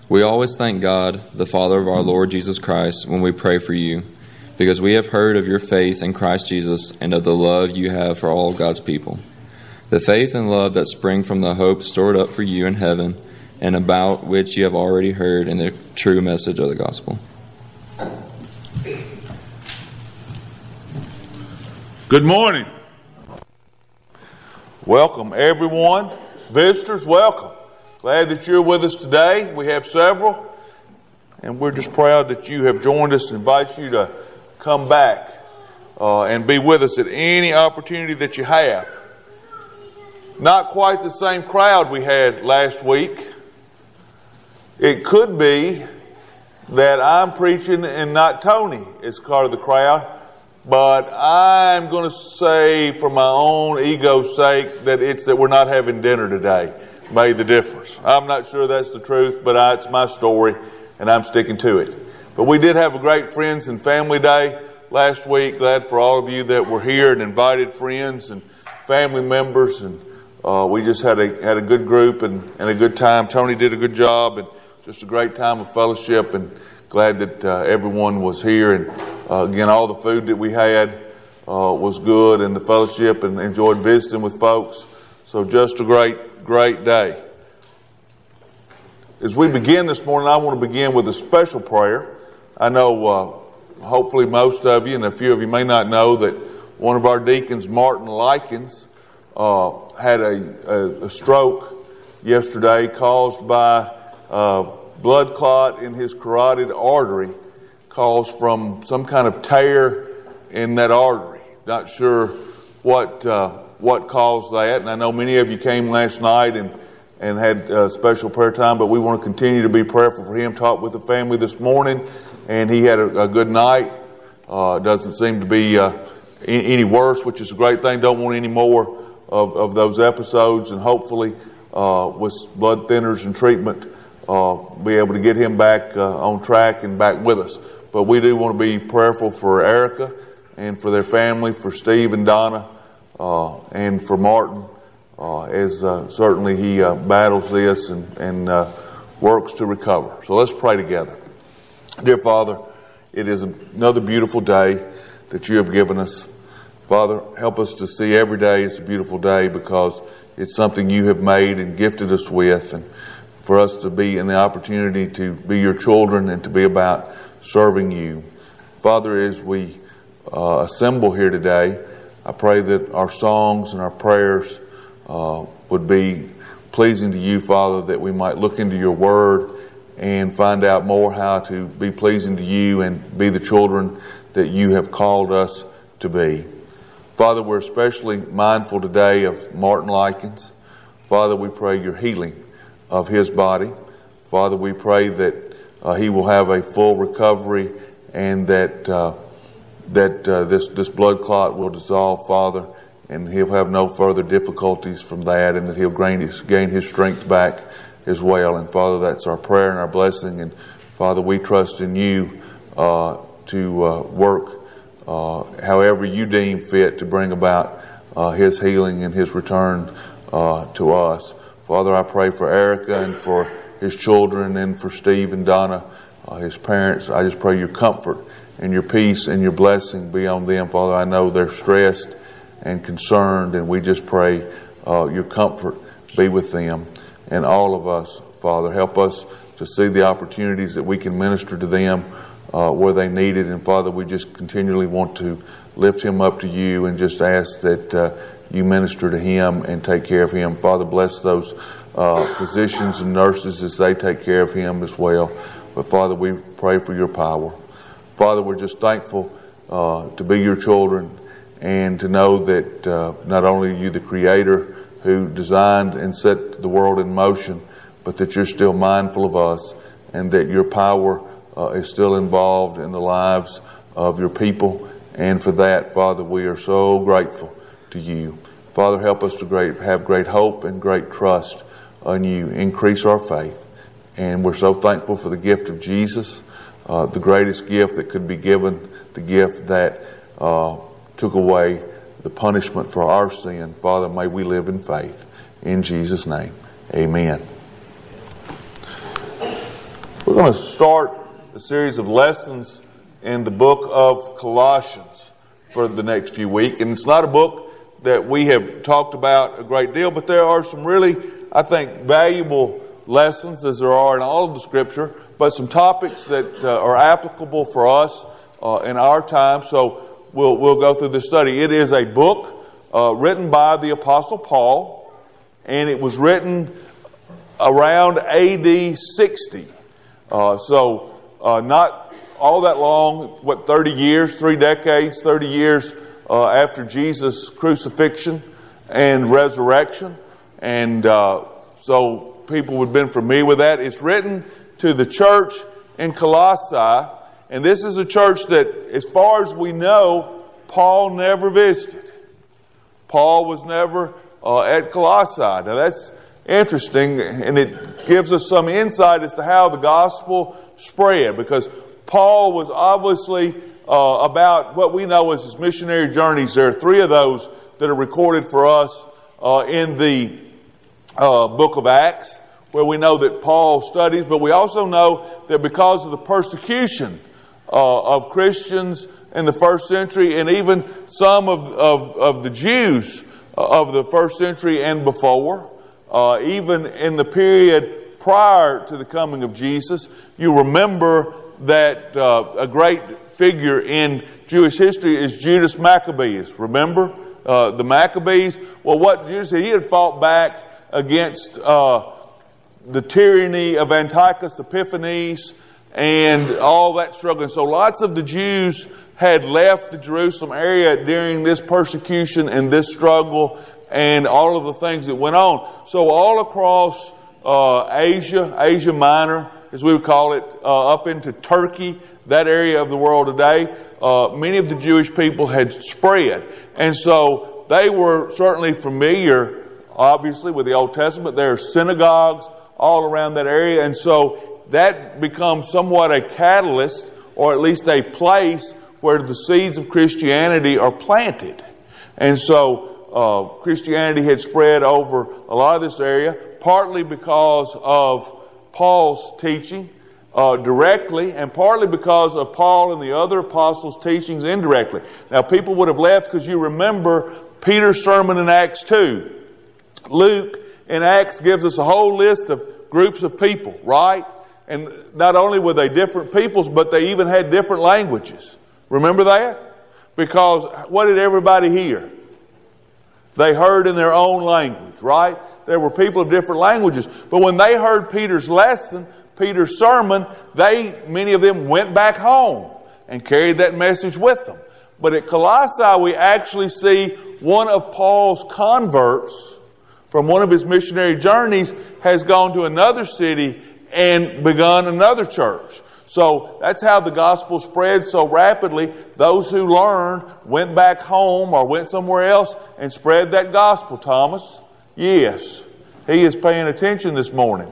We always thank God, the Father of our Lord Jesus Christ, when we pray for you, because we have heard of your faith in Christ Jesus and of the love you have for all of God's people. The faith and love that spring from the hope stored up for you in heaven, and about which you have already heard in the true message of the gospel. Good morning. Welcome, everyone. Visitors, welcome. Glad that you're with us today. We have several, and we're just proud that you have joined us. Invite you to come back and be with us at any opportunity that you have. Not quite the same crowd we had last week. It could be that I'm preaching and not Tony is part of the crowd, but I'm going to say for my own ego's sake that it's that we're not having dinner today made the difference. I'm not sure that's the truth, but it's my story and I'm sticking to it. But we did have a great Friends and Family Day last week. Glad for all of you that were here and invited friends and family members, and we just had a good group and a good time. Tony did a good job, and just a great time of fellowship, and glad that everyone was here. And again, all the food that we had was good, and the fellowship, and enjoyed visiting with folks. So just a great day. As we begin this morning, I want to begin with a special prayer. I know hopefully most of you, and a few of you may not know, that one of our deacons, Martin Likens, had a stroke yesterday caused by blood clot in his carotid artery, caused from some kind of tear in that artery. Not sure what caused that, and I know many of you came last night and had special prayer time, but we want to continue to be prayerful for him. Talked with the family this morning, and he had a good night. Doesn't seem to be any worse, which is a great thing. Don't want any more of those episodes, and hopefully with blood thinners and treatment be able to get him back on track and back with us. But we do want to be prayerful for Erica and for their family, for Steve and Donna, and for Martin, as certainly he battles this and works to recover. So let's pray together. Dear Father, it is another beautiful day that you have given us. Father, help us to see every day as a beautiful day, because it's something you have made and gifted us with, and for us to be in the opportunity to be your children and to be about serving you. Father, as we assemble here today, I pray that our songs and our prayers would be pleasing to you, Father, that we might look into your word and find out more how to be pleasing to you and be the children that you have called us to be. Father, we're especially mindful today of Martin Likens. Father, we pray your healing of his body. Father, we pray that he will have a full recovery, and that this blood clot will dissolve, Father, and he'll have no further difficulties from that, and that he'll gain his strength back as well. And Father, that's our prayer and our blessing. And Father, we trust in you to work however you deem fit to bring about his healing and his return to us. Father, I pray for Erica and for his children and for Steve and Donna, his parents. I just pray your comfort and your peace and your blessing be on them. Father, I know they're stressed and concerned, and we just pray your comfort be with them and all of us. Father, help us to see the opportunities that we can minister to them where they need it. And Father, we just continually want to lift him up to you and just ask that you minister to him and take care of him. Father, bless those physicians and nurses as they take care of him as well. But Father, we pray for your power. Father, we're just thankful to be your children and to know that not only are you the Creator who designed and set the world in motion, but that you're still mindful of us, and that your power is still involved in the lives of your people. And for that, Father, we are so grateful to you. Father, help us to have great hope and great trust on you. Increase our faith. And we're so thankful for the gift of Jesus, the greatest gift that could be given, the gift that took away the punishment for our sin. Father, may we live in faith. In Jesus' name, amen. We're going to start a series of lessons in the book of Colossians for the next few weeks. And it's not a book that we have talked about a great deal, but there are some really, I think, valuable lessons, as there are in all of the Scripture, but some topics that are applicable for us in our time. So we'll go through this study. It is a book written by the Apostle Paul, and it was written around AD 60. Not all that long, 30 years, 3 decades, 30 years after Jesus' crucifixion and resurrection. And so people would have been familiar with that. It's written to the church in Colossae, and this is a church that, as far as we know, Paul never visited. Paul was never at Colossae. Now that's interesting, and it gives us some insight as to how the gospel spread, because Paul was obviously about what we know as his missionary journeys. There are 3 of those that are recorded for us in the book of Acts, where we know that Paul studies, but we also know that because of the persecution of Christians in the first century, and even some of the Jews of the first century and before, even in the period prior to the coming of Jesus, you remember that a great figure in Jewish history is Judas Maccabeus. Remember the Maccabees? Well, what Judas did, he had fought back against the tyranny of Antiochus Epiphanes and all that struggle. So lots of the Jews had left the Jerusalem area during this persecution and this struggle and all of the things that went on. So all across Asia Minor, as we would call it, up into Turkey, that area of the world today, many of the Jewish people had spread. And so they were certainly familiar, obviously, with the Old Testament. There are synagogues all around that area. And so that becomes somewhat a catalyst, or at least a place where the seeds of Christianity are planted. And so Christianity had spread over a lot of this area, partly because of Paul's teaching directly, and partly because of Paul and the other apostles' teachings indirectly. Now, people would have left because you remember Peter's sermon in Acts 2. Luke in Acts gives us a whole list of groups of people, right? And not only were they different peoples, but they even had different languages. Remember that? Because what did everybody hear? They heard in their own language, right? There were people of different languages. But when they heard Peter's lesson, Peter's sermon, many of them went back home and carried that message with them. But at Colossae, we actually see one of Paul's converts from one of his missionary journeys has gone to another city and begun another church. So that's how the gospel spread so rapidly. Those who learned went back home or went somewhere else and spread that gospel, Thomas. Yes, he is paying attention this morning.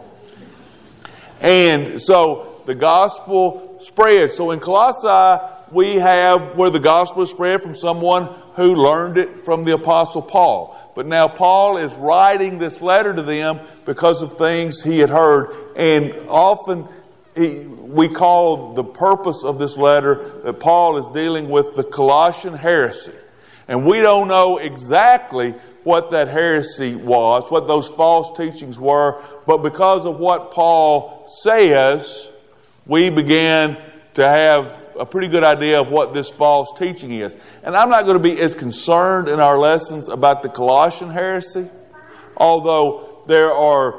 And so the gospel spread. So in Colossae, we have where the gospel is spread from someone who learned it from the Apostle Paul. But now Paul is writing this letter to them because of things he had heard. And often we call the purpose of this letter that Paul is dealing with the Colossian heresy. And we don't know exactly what that heresy was, what those false teachings were, but because of what Paul says, we began to have a pretty good idea of what this false teaching is. And I'm not going to be as concerned in our lessons about the Colossian heresy, although there are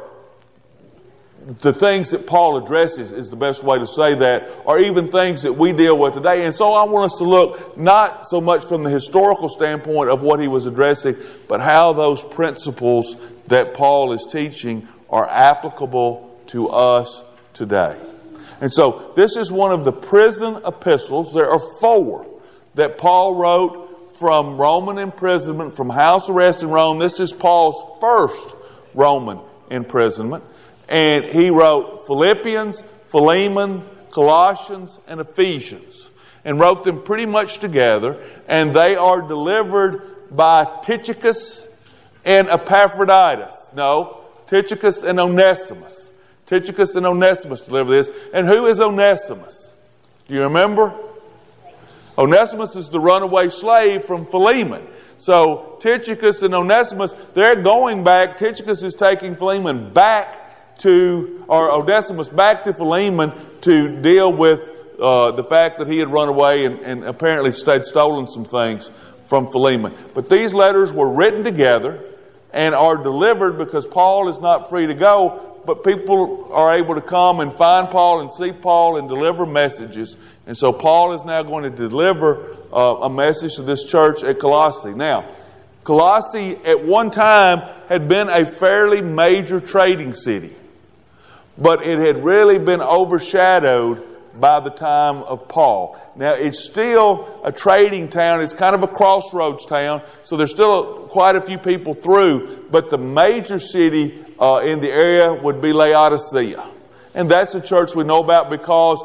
the things that Paul addresses, is the best way to say that, are even things that we deal with today. And so I want us to look not so much from the historical standpoint of what he was addressing, but how those principles that Paul is teaching are applicable to us today. And so this is one of the prison epistles. There are 4 that Paul wrote from Roman imprisonment, from house arrest in Rome. This is Paul's first Roman imprisonment. And he wrote Philippians, Philemon, Colossians, and Ephesians, and wrote them pretty much together. And they are delivered by Tychicus and Epaphroditus. No, Tychicus and Onesimus. Tychicus and Onesimus deliver this. And who is Onesimus? Do you remember? Onesimus is the runaway slave from Philemon. So Tychicus and Onesimus, they're going back. Tychicus is taking Philemon back to, or Onesimus back to Philemon to deal with the fact that he had run away and apparently had stolen some things from Philemon. But these letters were written together and are delivered because Paul is not free to go, but people are able to come and find Paul and see Paul and deliver messages. And so Paul is now going to deliver a message to this church at Colossae. Now, Colossae at one time had been a fairly major trading city, but it had really been overshadowed by the time of Paul. Now, it's still a trading town. It's kind of a crossroads town, so there's still quite a few people through, but the major city in the area would be Laodicea. And that's a church we know about because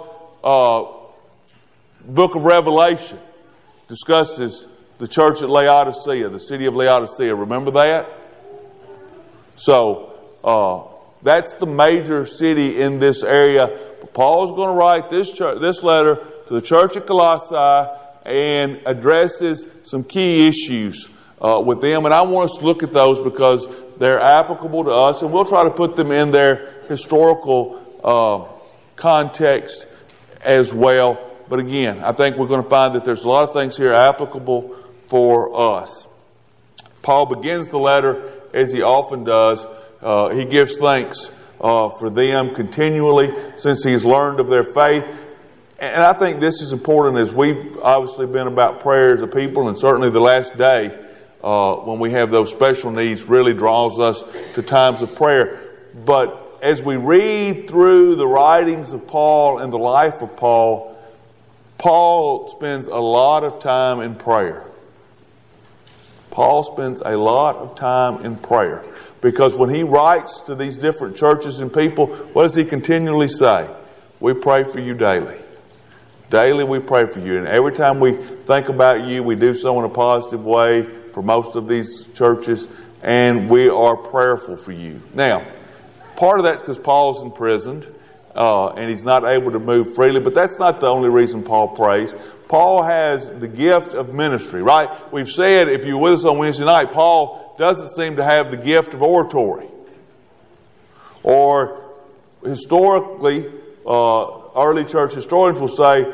Book of Revelation discusses the church at Laodicea, the city of Laodicea. Remember that? So, that's the major city in this area. Paul's going to write this letter to the church at Colossae and addresses some key issues with them. And I want us to look at those because they're applicable to us, and we'll try to put them in their historical context as well. But again, I think we're going to find that there's a lot of things here applicable for us. Paul begins the letter, as he often does. He gives thanks for them continually since he's learned of their faith. And I think this is important as we've obviously been about prayer as a people, and certainly the last day when we have those special needs really draws us to times of prayer. But as we read through the writings of Paul and the life of Paul, Paul spends a lot of time in prayer. Paul spends a lot of time in prayer. Because when he writes to these different churches and people, what does he continually say? We pray for you daily. Daily we pray for you. And every time we think about you, we do so in a positive way for most of these churches. And we are prayerful for you. Now, part of that's because Paul's imprisoned. And he's not able to move freely. But that's not the only reason Paul prays. Paul has the gift of ministry, right? We've said, if you were with us on Wednesday night, Paul doesn't seem to have the gift of oratory. Or historically, early church historians will say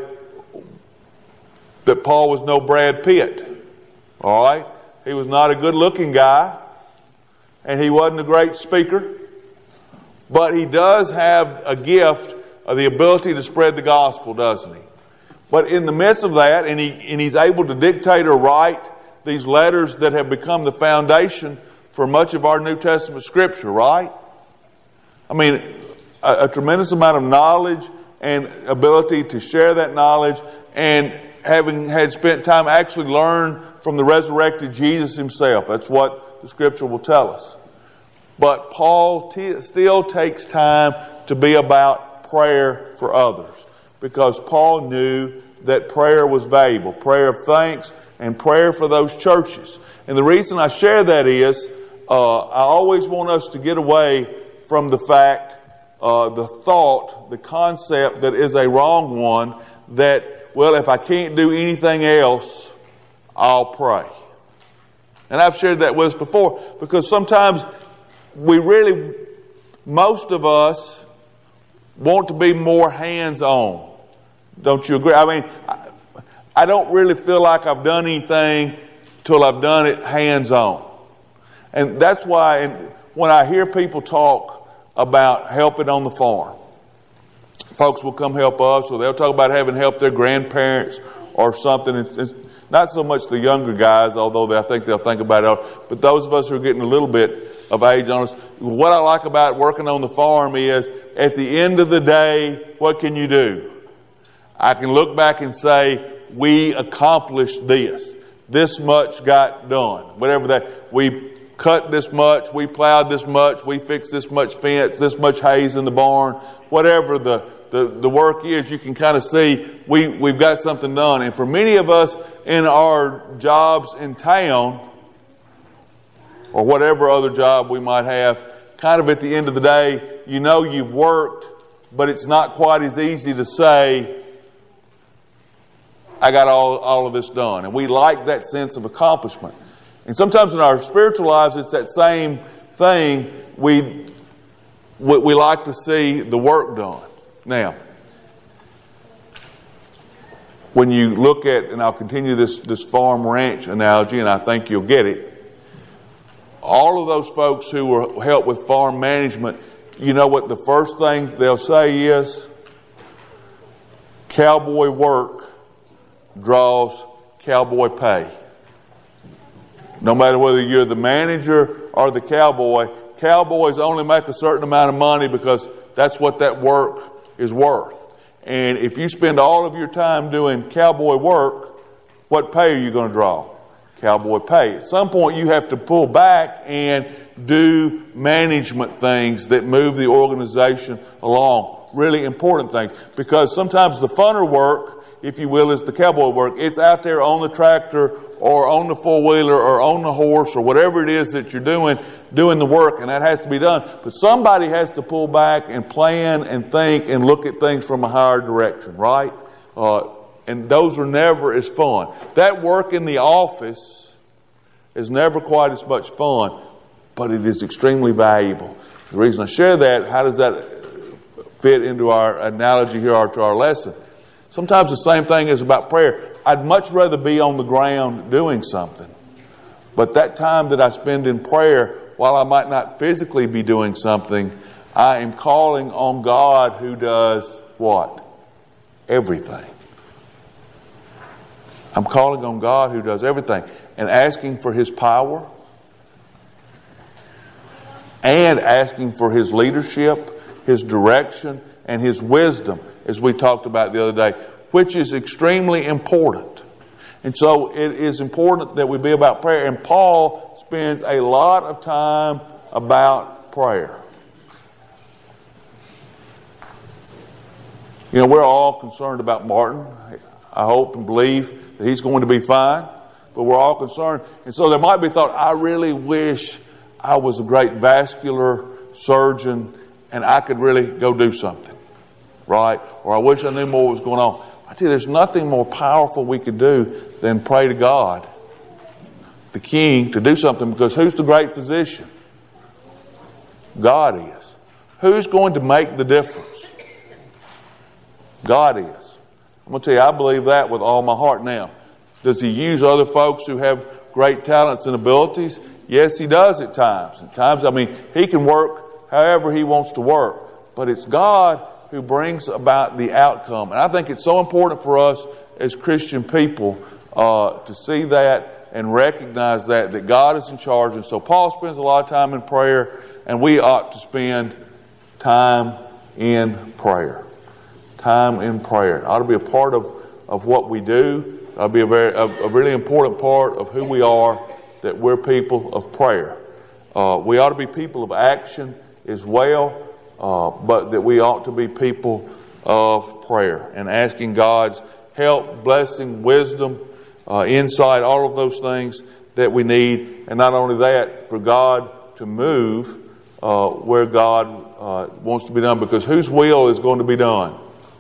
that Paul was no Brad Pitt. All right? He was not a good-looking guy, and he wasn't a great speaker. But he does have a gift of the ability to spread the gospel, doesn't he? But in the midst of that, and he's able to dictate or write these letters that have become the foundation for much of our New Testament Scripture, right? I mean, a tremendous amount of knowledge and ability to share that knowledge, and having had spent time actually learn from the resurrected Jesus himself. That's what the Scripture will tell us. But Paul still takes time to be about prayer for others, because Paul knew that prayer was valuable, prayer of thanks and prayer for those churches. And the reason I share that is I always want us to get away from the fact, the thought, the concept that is a wrong one, that, well, if I can't do anything else, I'll pray. And I've shared that with us before, because sometimes most of us want to be more hands-on. Don't you agree? I mean, I don't really feel like I've done anything till I've done it hands-on. And that's why when I hear people talk about helping on the farm, folks will come help us, or they'll talk about having helped their grandparents or something. It's not so much the younger guys, although I think they'll think about it, but those of us who are getting a little bit of age on us. What I like about working on the farm is, at the end of the day, what can you do? I can look back and say, we accomplished this. This much got done. Whatever that, we cut this much, we plowed this much, we fixed this much fence, this much hay in the barn. Whatever the work is, you can kind of see we've got something done. And for many of us in our jobs in town, or whatever other job we might have, kind of at the end of the day, you know you've worked, but it's not quite as easy to say, I got all of this done. And we like that sense of accomplishment. And sometimes in our spiritual lives, it's that same thing. We like to see the work done. Now, when you look at, and I'll continue this farm ranch analogy, and I think you'll get it, all of those folks who were help with farm management, you know what the first thing they'll say is, cowboy work draws cowboy pay. No matter whether you're the manager or the cowboy, cowboys only make a certain amount of money because that's what that work is worth. And if you spend all of your time doing cowboy work, what pay are you going to draw? Cowboy pay. At some point you have to pull back and do management things that move the organization along. Really important things. Because sometimes the funner work, if you will, is the cowboy work. It's out there on the tractor or on the four-wheeler or on the horse or whatever it is that you're doing the work, and that has to be done. But somebody has to pull back and plan and think and look at things from a higher direction, right? And those are never as fun. That work in the office is never quite as much fun, but it is extremely valuable. The reason I share that, how does that fit into our analogy here or to our lesson? Sometimes the same thing is about prayer. I'd much rather be on the ground doing something. But that time that I spend in prayer, while I might not physically be doing something, I am calling on God who does what? Everything. I'm calling on God who does everything and asking for His power and asking for His leadership, His direction, and His wisdom, as we talked about the other day, which is extremely important. And so it is important that we be about prayer. And Paul spends a lot of time about prayer. You know, we're all concerned about Martin. I hope and believe that he's going to be fine. But we're all concerned. And so there might be thought, I really wish I was a great vascular surgeon and I could really go do something. Right? Or I wish I knew more what was going on. I tell you, there's nothing more powerful we could do than pray to God, the King, to do something. Because who's the great physician? God is. Who's going to make the difference? God is. I'm going to tell you, I believe that with all my heart. Now, does He use other folks who have great talents and abilities? Yes, He does at times. At times, I mean, He can work however He wants to work. But it's God who brings about the outcome. And I think it's so important for us as Christian people to see that and recognize that God is in charge. And so Paul spends a lot of time in prayer, and we ought to spend time in prayer. Time in prayer. It ought to be a part of what we do. It ought to be a really important part of who we are, that we're people of prayer. We ought to be people of action as well. But that we ought to be people of prayer and asking God's help, blessing, wisdom, insight, all of those things that we need. And not only that, for God to move where God wants to be done. Because whose will is going to be done?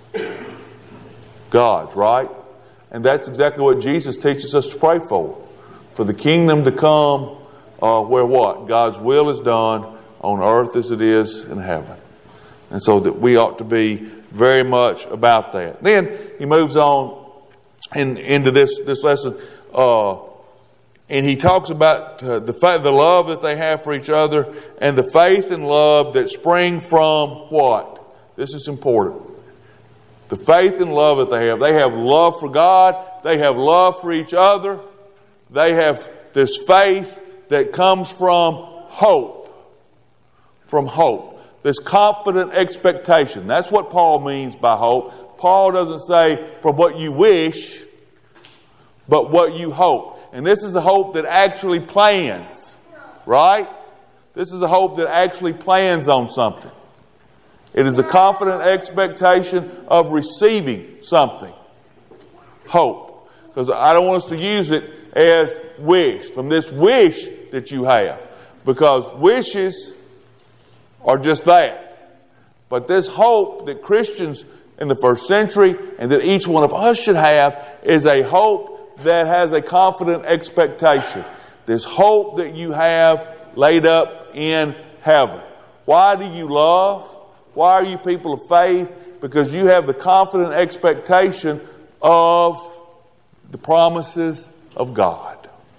God's, right? And that's exactly what Jesus teaches us to pray for. For the kingdom to come where what? God's will is done on earth as it is in heaven. And so that we ought to be very much about that. Then he moves on into this lesson, and he talks about the love that they have for each other and the faith and love that spring from what? This is important. The faith and love that they have. They have love for God. They have love for each other. They have this faith that comes from hope. From hope. This confident expectation. That's what Paul means by hope. Paul doesn't say from what you wish, but what you hope. And this is a hope that actually plans. Right? This is a hope that actually plans on something. It is a confident expectation of receiving something. Hope. Because I don't want us to use it as wish. From this wish that you have. Because wishes are just that. But this hope that Christians in the first century and that each one of us should have is a hope that has a confident expectation. This hope that you have laid up in heaven. Why do you love? Why are you people of faith? Because you have the confident expectation of the promises of God.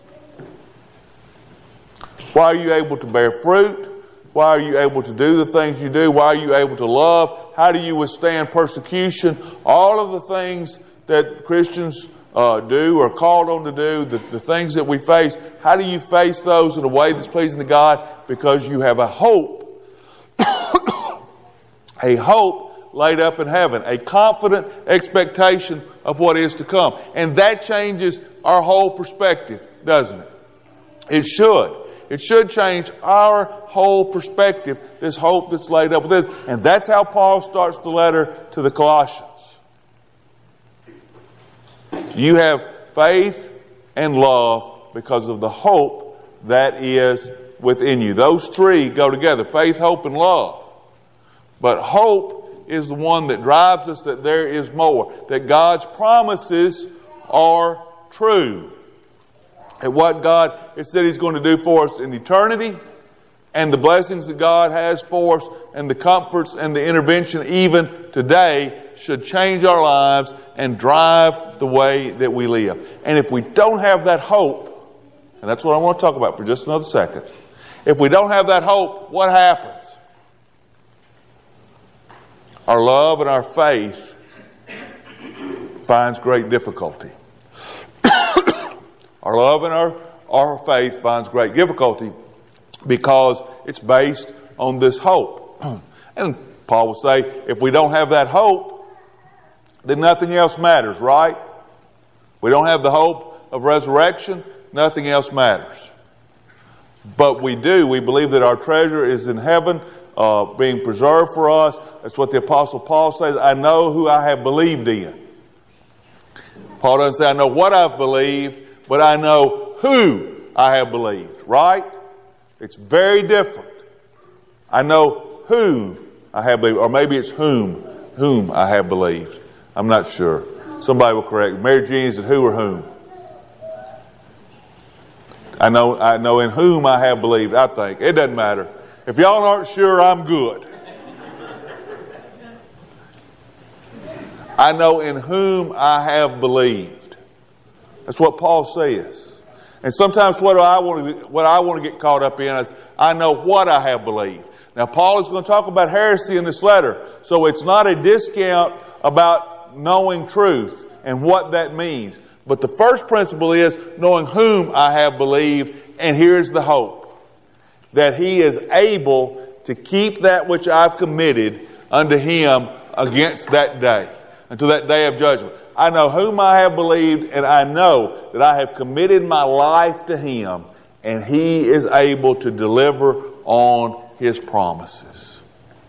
Why are you able to bear fruit? Why are you able to do the things you do? Why are you able to love? How do you withstand persecution? All of the things that Christians do or called on to do, the things that we face, how do you face those in a way that's pleasing to God? Because you have a hope. A hope laid up in heaven. A confident expectation of what is to come. And that changes our whole perspective, doesn't it? It should. It should change our whole perspective, this hope that's laid up with this. And that's how Paul starts the letter to the Colossians. You have faith and love because of the hope that is within you. Those three go together, faith, hope, and love. But hope is the one that drives us that there is more, that God's promises are true. And what God has said He's going to do for us in eternity, and the blessings that God has for us, and the comforts and the intervention even today should change our lives and drive the way that we live. And if we don't have that hope, and that's what I want to talk about for just another second. If we don't have that hope, what happens? Our love and our faith finds great difficulty. Our love and our faith finds great difficulty because it's based on this hope. And Paul will say, if we don't have that hope, then nothing else matters, right? We don't have the hope of resurrection, nothing else matters. But we do. We believe that our treasure is in heaven, being preserved for us. That's what the Apostle Paul says. I know who I have believed in. Paul doesn't say I know what I've believed, but I know who I have believed, right? It's very different. I know who I have believed, or maybe it's whom I have believed. I'm not sure. Somebody will correct me. Mary Jean said who or whom? I know in whom I have believed, I think. It doesn't matter. If y'all aren't sure, I'm good. I know in whom I have believed. That's what Paul says. And sometimes what I want to get caught up in is I know what I have believed. Now Paul is going to talk about heresy in this letter. So it's not a discount about knowing truth and what that means. But the first principle is knowing whom I have believed. And here's the hope. That He is able to keep that which I've committed unto Him against that day. Until that day of judgment. I know whom I have believed, and I know that I have committed my life to Him, and He is able to deliver on His promises.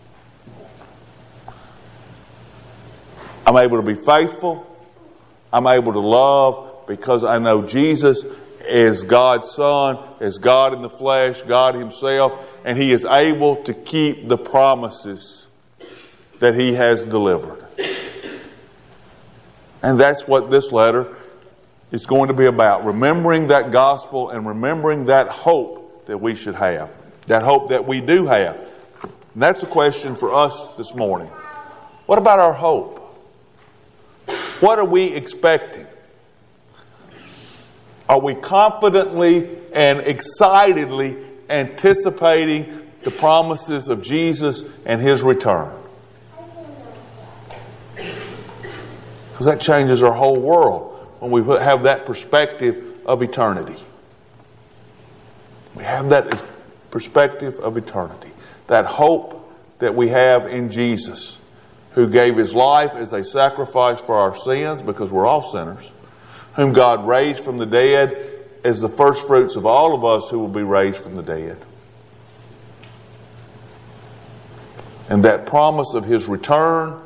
I'm able to be faithful. I'm able to love because I know Jesus is God's Son, is God in the flesh, God Himself, and He is able to keep the promises that He has delivered. And that's what this letter is going to be about. Remembering that gospel and remembering that hope that we should have. That hope that we do have. And that's the question for us this morning. What about our hope? What are we expecting? Are we confidently and excitedly anticipating the promises of Jesus and His return? Because that changes our whole world when we have that perspective of eternity. We have that perspective of eternity. That hope that we have in Jesus, who gave His life as a sacrifice for our sins, because we're all sinners, whom God raised from the dead as the first fruits of all of us who will be raised from the dead. And that promise of His return,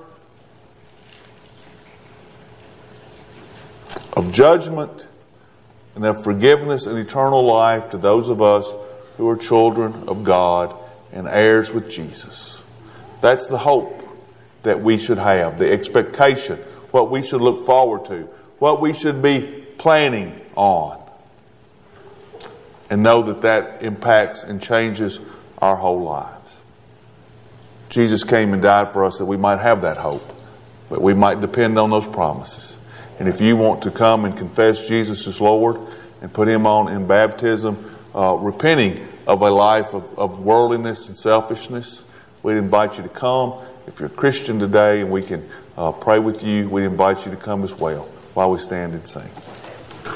of judgment, and of forgiveness and eternal life to those of us who are children of God and heirs with Jesus. That's the hope that we should have, the expectation, what we should look forward to, what we should be planning on. And know that that impacts and changes our whole lives. Jesus came and died for us that we might have that hope, but we might depend on those promises. And if you want to come and confess Jesus as Lord and put Him on in baptism, repenting of a life of worldliness and selfishness, we'd invite you to come. If you're a Christian today and we can pray with you, we invite you to come as well while we stand and sing.